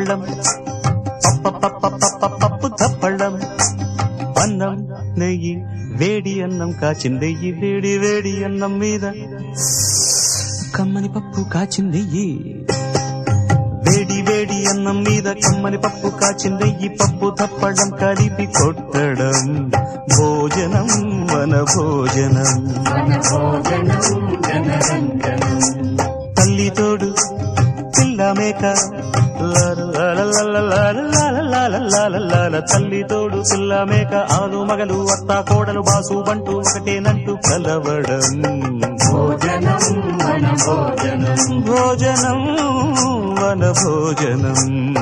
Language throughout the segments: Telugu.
తప్పళ్ళం పప్పు తప్పళ్ళం అన్నం నెయ్యి వేడి అన్నం కాచిందెయ్యి వేడి వేడి అన్నం మీద కమ్మని పప్పు కాచిందెయ్యి వేడి వేడి అన్నం మీద కమ్మని పప్పు కాచిందెయ్యి పప్పు తప్పడం కలిపి కొట్టడం భోజనం మన భోజనం తల్లి తోడు పిల్ల మేక తల్లి తోడు పిల్ల మేక ఆలు మగలు అత్త కోడలు బాసు బంటూ ఒకటేనంటూ కలవడం భోజనం మన భోజనం భోజనం మన భోజనం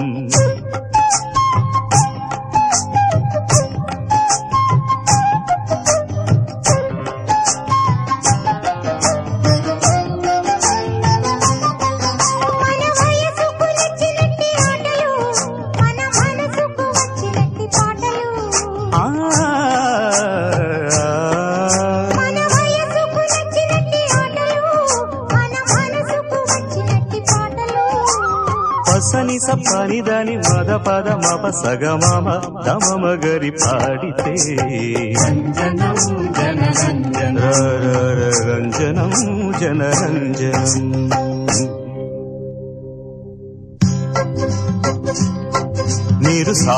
సని సని దని మద పద మప సగమమ దమమ గరి పాడితే రంజనం జనరంజనం మీరు సా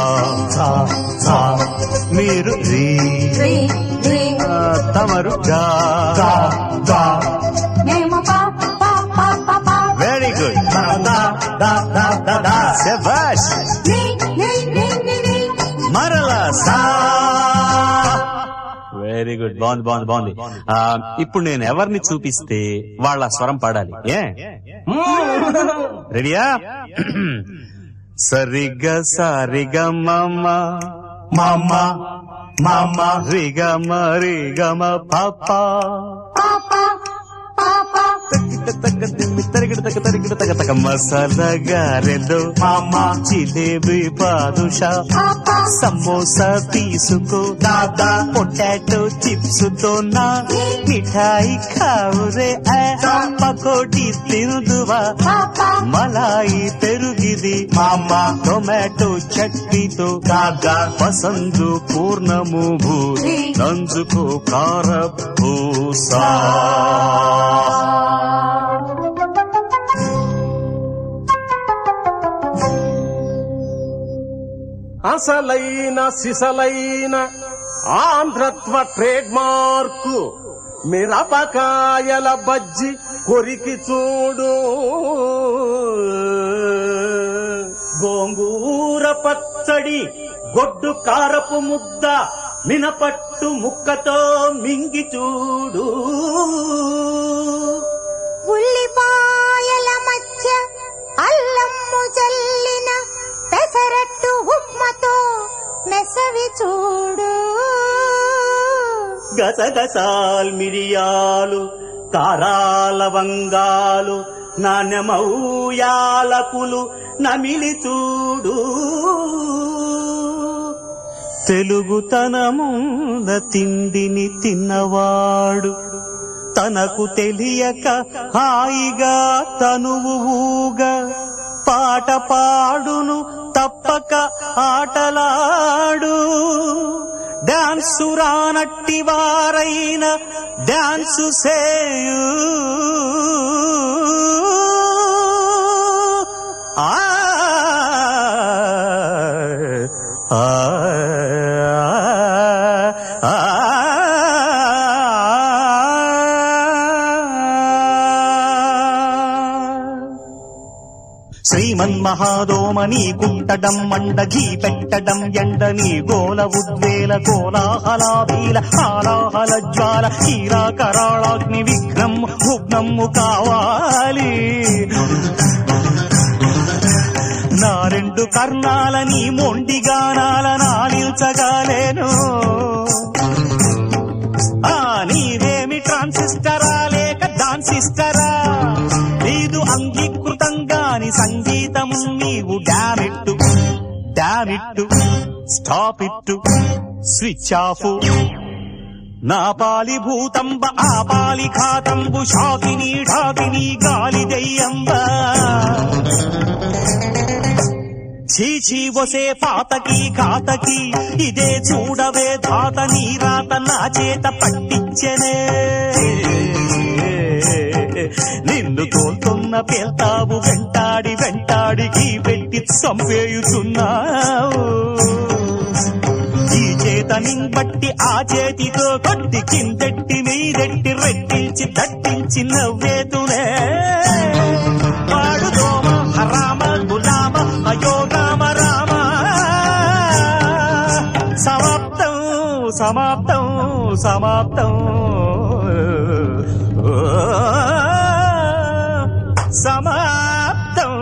మీరు రీ తమరు గా వెరీ గుడ్ శభాష్ మరలా సా వెరీ గుడ్ బాగుంది బాగుంది బాగుంది ఇప్పుడు నేను ఎవరిని చూపిస్తే వాళ్ళ స్వరం పాడాలి రెడీయా సరిగ సరిగ మమ మమ మమ రిగమ రిగమ పాప మసాలా గారెలు మామా జిలేబీ బాదుషా సమోసా తీసుకో దాదా పొటాటో చిప్స్ తో నా మిఠాయి ఖావురే పకోడీ తినుదువా మలాయి పెరుగిది మామా టొమాటో చట్నీతో దాదా పసందు పూర్ణము భూ నంజుకో కార భూసా అసలైన సిసలైన ఆంధ్రత్వ ట్రేడ్ మార్కు మిరపకాయల బజ్జి కొరికి చూడు గోంగూర పచ్చడి గొడ్డు కారపు ముద్ద మినపట్టు ముక్కతో మింగి చూడు ఉల్లిపాయల మధ్య అల్లము జల్లిన పెసరట్టు ఉప్మతో మెసవి చూడు గసగసాల్ మిరియాలు కారాల వంగాలు నాణ్యమౌ యాలకులు నమిలి చూడు తెలుగుతనమున తిండిని తిన్నవాడు తనకు తెలియక హాయిగా తనువు ఊగా పాట పాడును తప్పక ఆటలాడు డాన్సు రానట్టి వారైన డాన్సు సేయు శ్రీమన్మహాదోమని కుట్టడం మండఘీ పెట్టడం ఎండని గోల ఉద్వేల కోలాహలాభీల హాలాహల జ్వాల హీరా కరాళాగ్ని విఘ్నం భుగ్నమ్ము కావాలి నా రెండు కర్ణాలని మొండిగానాల నాలిల్చగాలేను నీవేమి ట్రాన్సిస్టరా లేక డాన్సిస్టరా నీదు అంగీకృతంగాని సంగీతము నీవు damn it damn it stop it switch off నా పాలి భూతంబ ఆ పాలి ఖాతంబు షాకిని ఢాకిని గాలి దయ్యంబ చీచీ వసే పాతకి కాతకి ఇదే చూడవే ధాత నీ రాత నా చేత పట్టించనే నిన్ను తోల్తున్న పేల్తావు వెంటాడి వెంటాడికి పెట్టి చంపేయుచున్నావు ఈ చేతని బట్టి ఆ చేతితో కొట్టి కిందెట్టి మీదెట్టి రెట్టించి దట్టించి నవ్వేతునే వాడు దోమ హరామ గులామ అయో రామ రామ సమాప్తం సమాప్తం సమాప్తం సమాప్తం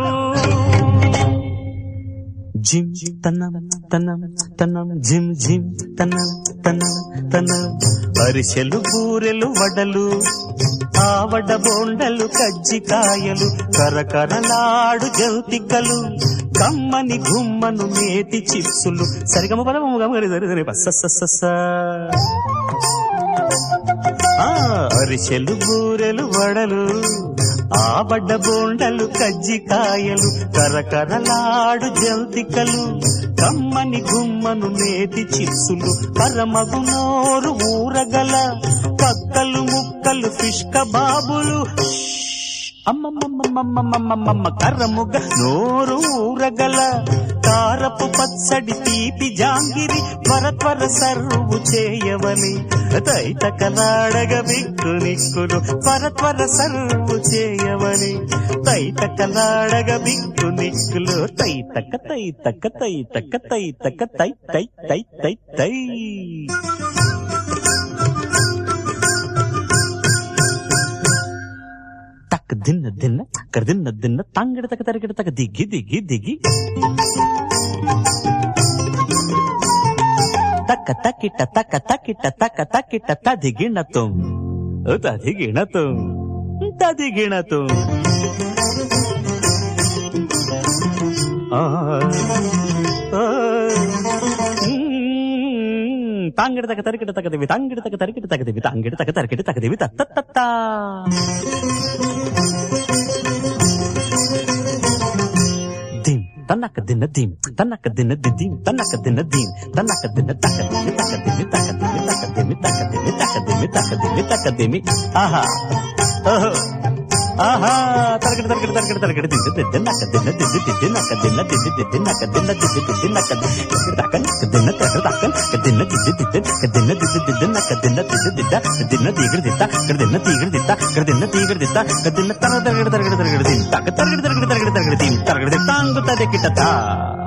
జిమ్ తన్నం తన్నం తన్నం జిమ్ జిమ్ తన్నం తన్నం తన్నం అరిసెలు బూరెలు వడలు ఆవడ బోండలు కజ్జికాయలు కరకరలాడు జంతికలు కమ్మని గుమ్మను మేతి చిప్సులు సరిగమ బలము గమరి సరి పస్స అరిసెలు బూరెలు వడలు ఆవడ బోండలు కజ్జికాయలు కరకరలాడు జంతికలు కమ్మని గుమ్మను నేతి చిప్సులు పరమగు నోరు ఊరగల పక్కలు ముక్కలు ఫిష్ కబాబులు అమ్మమ్మమ్మమ్మమ్మమ్మమ్మ కర్రముగ నోరు ఊరగల కారపు పచ్చడి తీపి జాంగిరి త్వర త్వర సర్వు చేయవని తైతకలాడగ బిక్కు నిక్కులు త్వర త్వర సర్వు చేయవని తైతకలాడగ బిక్కు నిక్కులు తైతక తైతక తైతక తైతక తై తై తై తై తై తక్ దిన్న దిన్న తక్క దిన్న దిన్న తంగిడ తక తరిగిడ తక దిగి దిగి దిగి తక్క తక్కిట తక్క తక్కిట తక్క తక్కిట తదిగిణతం తదిగిణతం తదిగిణతం తాంగిడ తక తరికిట తకదేవి తాంగిడ తక తరికిట తకదేవి తాంగిడ తక తరికిట తకదేవి తత్త దిం తన్నక దిన్న దిం తన్నక దిన్న దిం తన్నక దిన్న దిం తన్నక దిన్న తకదిమి తకదిమి తకదిమి తకదిమి తకదిమి తకదిమి తకదిమి తకదిమి ఆహా ఓహో ఆహా తరగడ తరగడ తరగడ తరగడ దిద్దు దిద్దు నక్క దిన్న దిద్దు దిద్దు నక్క దిన్న దిద్దు దిద్దు నక్క దిన్న దిద్దు దిద్దు నక్క దక్కన్ దిన్న తరగడ దక్కన్ దిన్న దిద్దు దిద్దు దిన్న దిద్దు దిద్దు నక్క దిన్న దిద్దు దిద్ద దిన్న తీగడ దిత్త దిన్న తీగడ దిత్త దిన్న తీగడ దిత్త దిన్న తరగడ తరగడ తరగడ దిన్ తక్క తరగడ తరగడ తరగడ తరగడ దిన్ తరగడ దిత్తాంగు తదెకిటతా